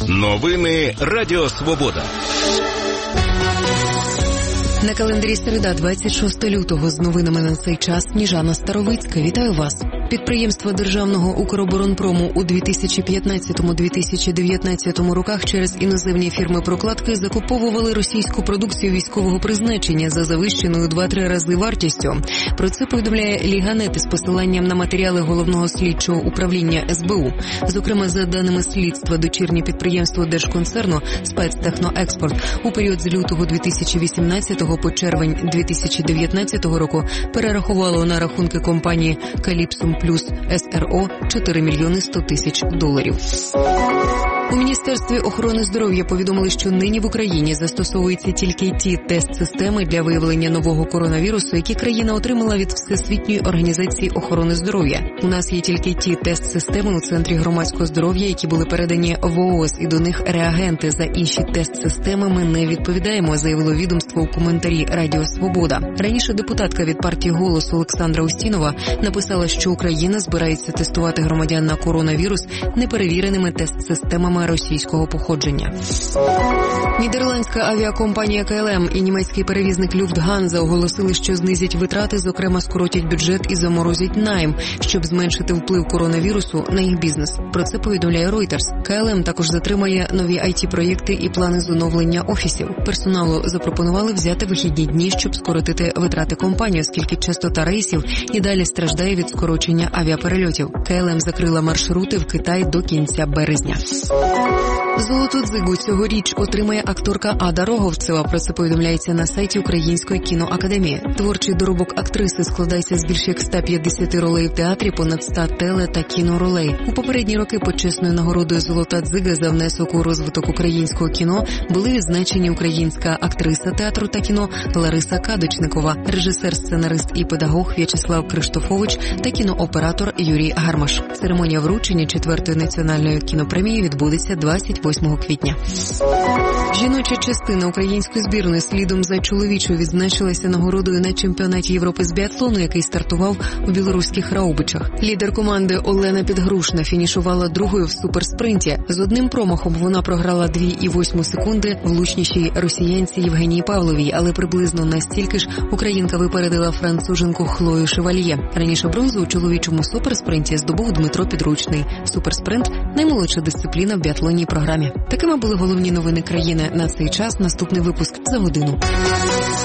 Новини Радіо Свобода. На календарі середа, 26 лютого, з новинами на цей час Сніжана Старовицька. Вітаю вас. Підприємства Державного Укроборонпрому у 2015-2019 роках через іноземні фірми-прокладки закуповували російську продукцію військового призначення за завищеною 2-3 рази вартістю. Про це повідомляє Ліга.нет із посиланням на матеріали Головного слідчого управління СБУ. Зокрема, за даними слідства, дочірнє підприємство держконцерну «Спецтехноекспорт» у період з лютого 2018 по червень 2019 року перерахувало на рахунки компанії «Каліпсум Плюс СРО» 4 мільйони 100 тисяч доларів. У Міністерстві охорони здоров'я повідомили, що нині в Україні застосовуються тільки ті тест-системи для виявлення нового коронавірусу, які країна отримала від Всесвітньої організації охорони здоров'я. У нас є тільки ті тест-системи у Центрі громадського здоров'я, які були передані в ООС, і до них реагенти. За інші тест-системи ми не відповідаємо, заявило відомство у коментарі Радіо Свобода. Раніше депутатка від партії «Голос» Олександра Устінова написала, що Україна збирається тестувати громадян на коронавірус неперевіреними тест-системами російського походження. Нідерландська авіакомпанія КЛМ і німецький перевізник Люфтганза оголосили, що знизять витрати, зокрема скоротять бюджет і заморозять найм, щоб зменшити вплив коронавірусу на їх бізнес. Про це повідомляє Reuters. КЛМ також затримає нові IT-проєкти і плани з оновлення офісів. Персоналу запропонували взяти вихідні дні, щоб скоротити витрати компанії, оскільки частота рейсів і далі страждає від скорочення авіаперельотів. КЛМ закрила маршрути в Китай до кінця березня. Золоту дзигу цьогоріч отримає акторка Ада Роговцева. Про це повідомляється на сайті Української кіноакадемії. Творчий доробок актриси складається з більш як 150 ролей в театрі, понад 100 теле- та кіноролей. У попередні роки почесною нагородою «Золота дзига» за внесок у розвиток українського кіно були відзначені українська актриса театру та кіно Лариса Кадочникова, режисер, сценарист і педагог В'ячеслав Криштофович та кінооператор Юрій Гармаш. Церемонія вручення 4-ї національної кінопремії відбудеться 28 квітня. Жіноча частина української збірної слідом за чоловічою відзначилася нагородою на чемпіонаті Європи з біатлону, який стартував у білоруських Раубичах. Лідер команди Олена Підгрушна фінішувала другою в суперспринті. З одним промахом вона програла 2,8 секунди влучнішій росіянці Євгенії Павловій, але приблизно настільки ж українка випередила француженку Хлою Шевальє. Раніше бронзу у чоловічому суперспринті здобув Дмитро Підручний. Суперспринт – наймолодша дисципліна в біатлонній програмі. Такими були головні новини країни на цей час. Наступний випуск за годину.